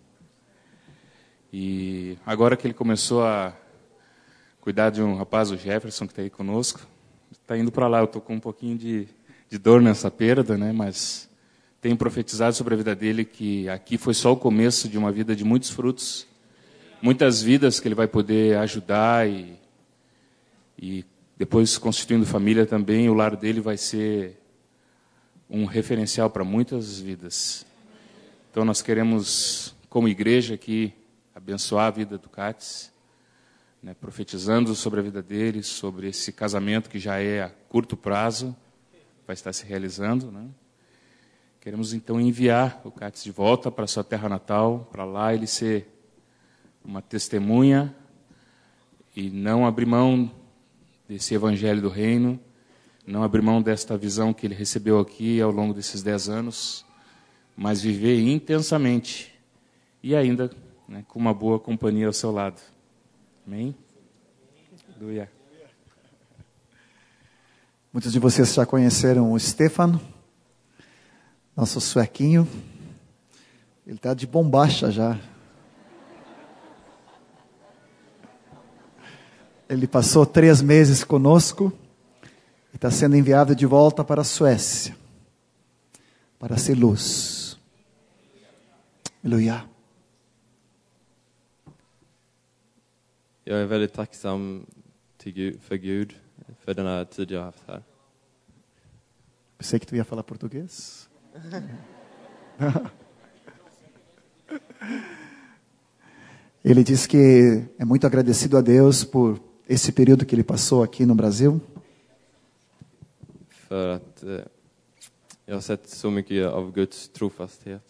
E agora que ele começou a cuidar de um rapaz, o Jefferson, que está aí conosco, está indo para lá. Eu estou com um pouquinho de dor nessa perda, né? Mas tenho profetizado sobre a vida dele que aqui foi só o começo de uma vida de muitos frutos, muitas vidas que ele vai poder ajudar e depois, constituindo família também, o lar dele vai ser um referencial para muitas vidas. Então nós queremos, como igreja aqui, abençoar a vida do Katz, né, profetizando sobre a vida dele, sobre esse casamento que já é a curto prazo, vai estar se realizando, né? queremos então enviar o Katz de volta para sua terra natal, para lá ele ser uma testemunha e não abrir mão desse evangelho do reino, não abrir mão desta visão que ele recebeu aqui ao longo desses 10 anos, mas viver intensamente e ainda, né, com uma boa companhia ao seu lado. Amém? Aleluia. Muitos de vocês já conheceram o Stefan, nosso suequinho. Ele está de bombacha já. Ele passou 3 meses conosco e está sendo enviado de volta para a Suécia, para ser luz. Aleluia. Jag är väldigt tacksam för Gud för den här tid jag har haft här. Pensei que tu ia falar português. Ele diz que é muito agradecido a Deus por esse período que ele passou aqui no Brasil. För att jag har sett så mycket av Guds trofasthet.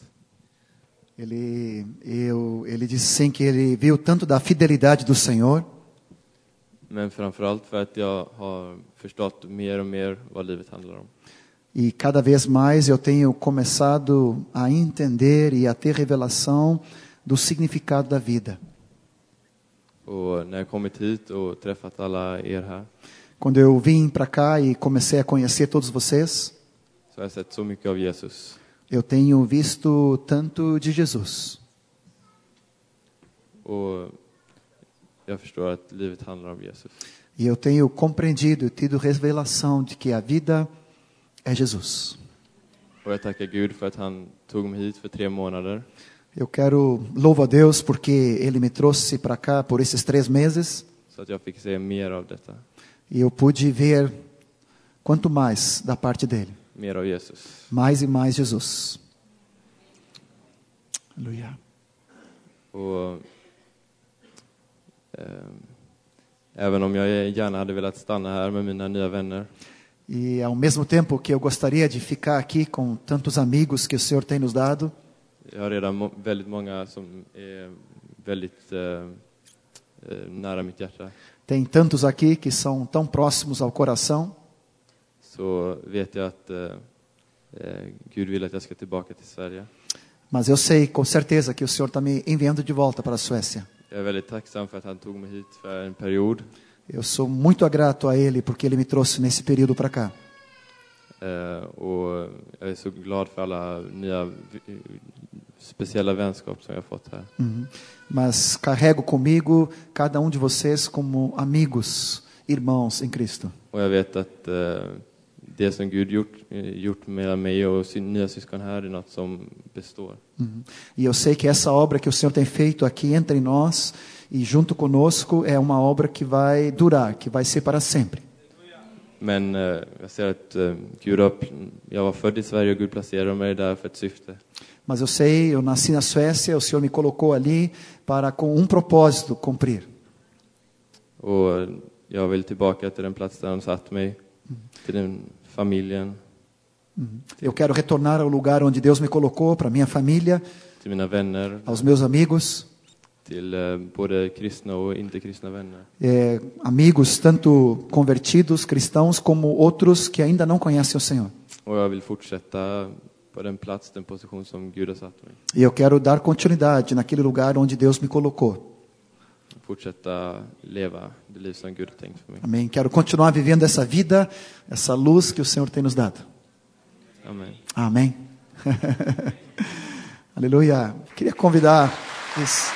Ele disse sim que ele viu tanto da fidelidade do Senhor. Men framförallt för att jag har förstått mer och mer vad livet handlar om. E cada vez mais eu tenho começado a entender e a ter revelação do significado da vida. Och när jag kommit hit och träffat alla er här, Quando eu vim para cá e comecei a conhecer todos vocês, så har jag sett så mycket av Jesus. eu tenho visto tanto de Jesus. Och jag förstår att livet handlar om Jesus. E eu tenho compreendido e tido revelação de que a vida é Jesus. Och jag tackar Gud för att han tog mig hit för 3 månader. Eu quero louvar a Deus porque Ele me trouxe para cá por esses 3 meses. Så att jag fick se mer av detta. E eu pude ver quanto mais da parte dele. Mer av Jesus. Mais e mais Jesus. Aleluia. Och även om jag gärna hade velat stanna här med mina nya vänner, E ao mesmo tempo que eu gostaria de ficar aqui com tantos amigos que o Senhor tem nos dado, jag har redan väldigt många som är väldigt nära mitt hjärta, tem tantos aqui que são tão próximos ao coração, så vet jag att Gud vill att jag ska tillbaka till Sverige. mas eu sei com certeza que o Senhor está me enviando de volta para a Suécia. Jag är väldigt tacksam för att han tog mig hit för en period. Eu sou muito grato a Ele porque Ele me trouxe nesse período para cá. Och jag är så glad för alla nya speciella vänskap som jag har fått här. Mas carrego comigo cada de vocês como amigos, irmãos em Cristo. Och jag vet att det som Gud gjort med mig och nya syskon här är något som består. E eu sei que essa obra que o Senhor tem feito aqui entre nós e junto conosco é uma obra que vai durar, que vai ser para sempre. Men jag ser att jag var född i Sverige och Gud placerade mig där för ett syfte. Mas eu sei, eu nasci na Suécia, o Senhor me colocou ali para com propósito cumprir. Och jag vill tillbaka till den plats där han satt mig, till den familjen, Eu quero retornar ao lugar onde Deus me colocou, para minha família, till mina vänner, aos meus amigos, till både kristna och inte kristna vänner. Amigos tanto convertidos, cristãos, como outros que ainda não conhecem o Senhor. Och jag vill fortsätta på den plats, den position som Gud har satt mig. E eu quero dar continuidade naquele lugar onde Deus me colocou. Fortsätta leva det liv som Gud har tänkt för mig. Amém. Quero continuar vivendo essa vida, essa luz que o Senhor tem nos dado. Amen. Amém. Aleluia. Queria convidar isso.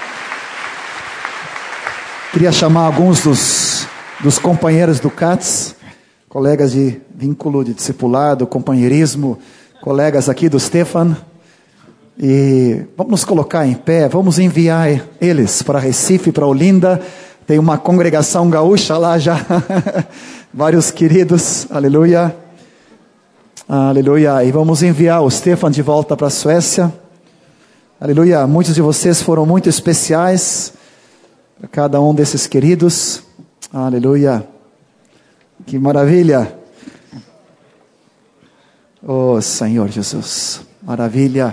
Queria chamar alguns dos companheiros do CATS, colegas de vínculo de discipulado, companheirismo, colegas aqui do Stefan. E vamos nos colocar em pé, vamos enviar eles para Recife, para Olinda. Tem uma congregação gaúcha lá já, vários queridos, aleluia. Aleluia. E vamos enviar o Stefan de volta para a Suécia. Aleluia. Muitos de vocês foram muito especiais. Para cada um desses queridos. Aleluia. Que maravilha. Oh, Senhor Jesus, maravilha.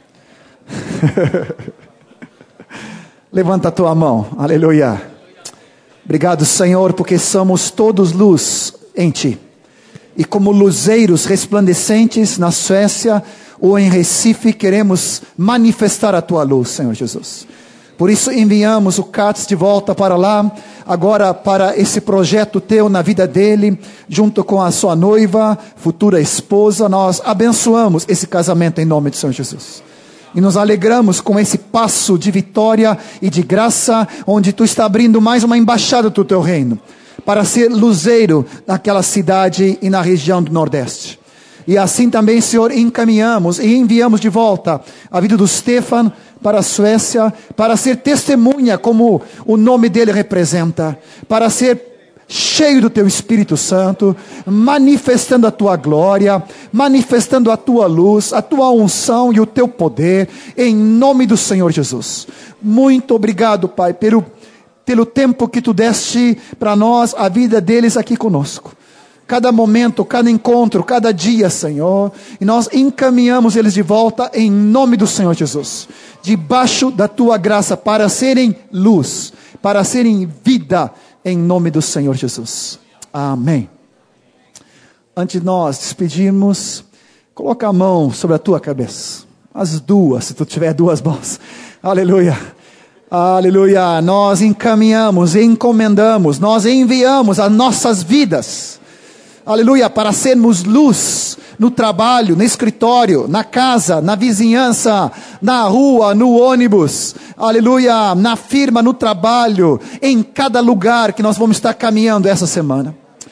Levanta a tua mão, aleluia. Obrigado, Senhor, porque somos todos luz em Ti. E como luzeiros resplandecentes na Suécia ou em Recife, queremos manifestar a Tua luz, Senhor Jesus. Por isso enviamos o Katz de volta para lá, agora para esse projeto Teu na vida dele, junto com a sua noiva, futura esposa. Nós abençoamos esse casamento em nome de Senhor Jesus. E nos alegramos com esse passo de vitória e de graça, onde Tu está abrindo mais uma embaixada do Teu reino, para ser luzeiro naquela cidade e na região do Nordeste. E assim também, Senhor, encaminhamos e enviamos de volta a vida do Stefan para a Suécia, para ser testemunha como o nome dele representa, para ser cheio do Teu Espírito Santo, manifestando a Tua glória, manifestando a Tua luz, a Tua unção e o Teu poder, em nome do Senhor Jesus. Muito obrigado, Pai, pelo tempo que Tu deste para nós, a vida deles aqui conosco. Cada momento, cada encontro, cada dia, Senhor, e nós encaminhamos eles de volta em nome do Senhor Jesus, debaixo da Tua graça, para serem luz, para serem vida, em nome do Senhor Jesus. Amém. Antes de nós despedirmos, coloca a mão sobre a tua cabeça. As duas, se tu tiver duas mãos. Aleluia. Aleluia. Nós encaminhamos, encomendamos, nós enviamos as nossas vidas. Aleluia. Para sermos luz no trabalho, no escritório, na casa, na vizinhança, na rua, no ônibus, aleluia, na firma, no trabalho, em cada lugar que nós vamos estar caminhando essa semana.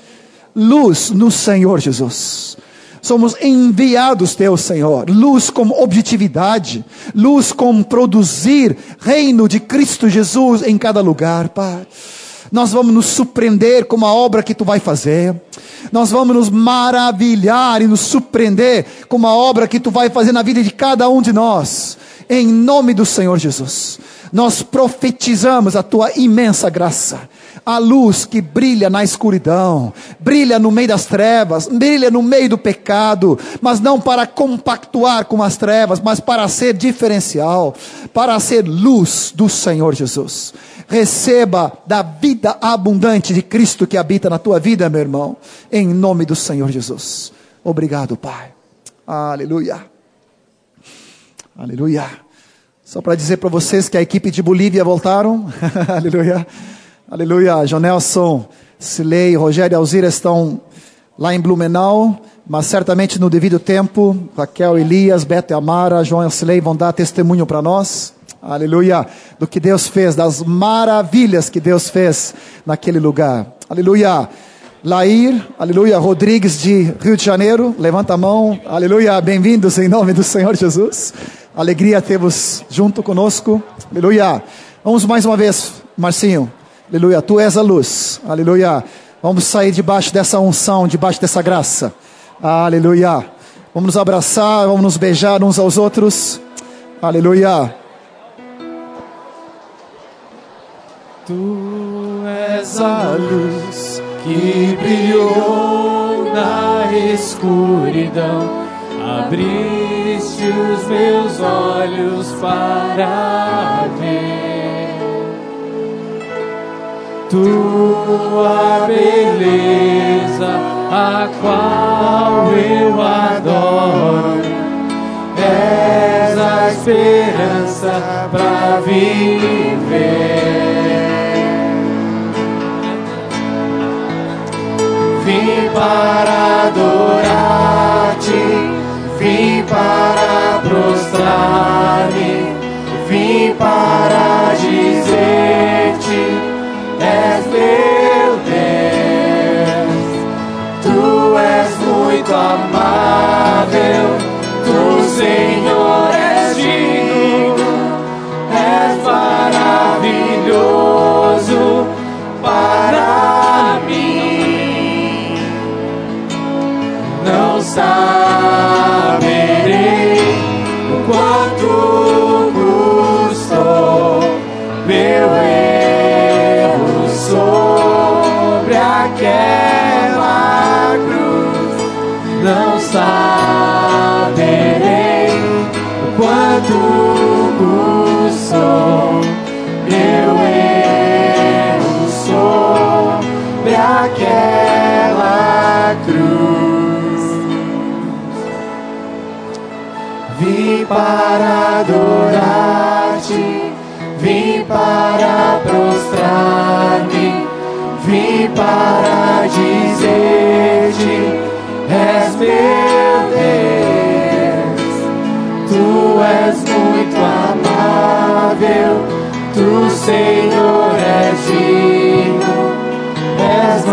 Luz no Senhor Jesus. Somos enviados Teu, Senhor. Luz como objetividade, luz como produzir reino de Cristo Jesus em cada lugar, Pai. Nós vamos nos surpreender com a obra que Tu vai fazer. Nós vamos nos maravilhar e nos surpreender com a obra que Tu vai fazer na vida de cada um de nós. Em nome do Senhor Jesus. Nós profetizamos a Tua imensa graça. A luz que brilha na escuridão, brilha no meio das trevas, brilha no meio do pecado, mas não para compactuar com as trevas, mas para ser diferencial, para ser luz do Senhor Jesus. Receba da vida abundante de Cristo que habita na tua vida, meu irmão, em nome do Senhor Jesus. Obrigado, Pai. Aleluia. Aleluia. Só para dizer para vocês que a equipe de Bolívia voltaram. Aleluia. Aleluia. Jonelson, Silei e Rogério Alzira estão lá em Blumenau, mas certamente no devido tempo, Raquel, Elias, Beto e Amara, João e Silei vão dar testemunho para nós. Aleluia, do que Deus fez, das maravilhas que Deus fez naquele lugar. Aleluia. Lair, aleluia, Rodrigues de Rio de Janeiro, levanta a mão. Aleluia, bem-vindos em nome do Senhor Jesus. Alegria ter-vos junto conosco. Aleluia. Vamos mais uma vez, Marcinho. Aleluia, Tu és a luz. Aleluia. Vamos sair debaixo dessa unção, debaixo dessa graça. Aleluia. Vamos nos abraçar, vamos nos beijar uns aos outros. Aleluia. Tu és a luz que brilhou na escuridão, abriste os meus olhos para ver Tua beleza, a qual eu adoro. És a esperança para viver. Vim para adorar-te, vim para prostrar-me, vim para dizer-te: és meu Deus. Tu és muito amável, Tu, Senhor, és digno, és maravilhoso para mim. Não saberei o quanto adorar-te, vim para prostrar-me, vim para dizer-te: és meu Deus, tu és muito amável, tu, Senhor, és digno, és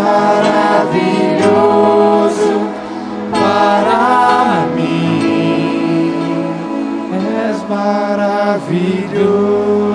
maravilhoso para mim, és maravilhoso.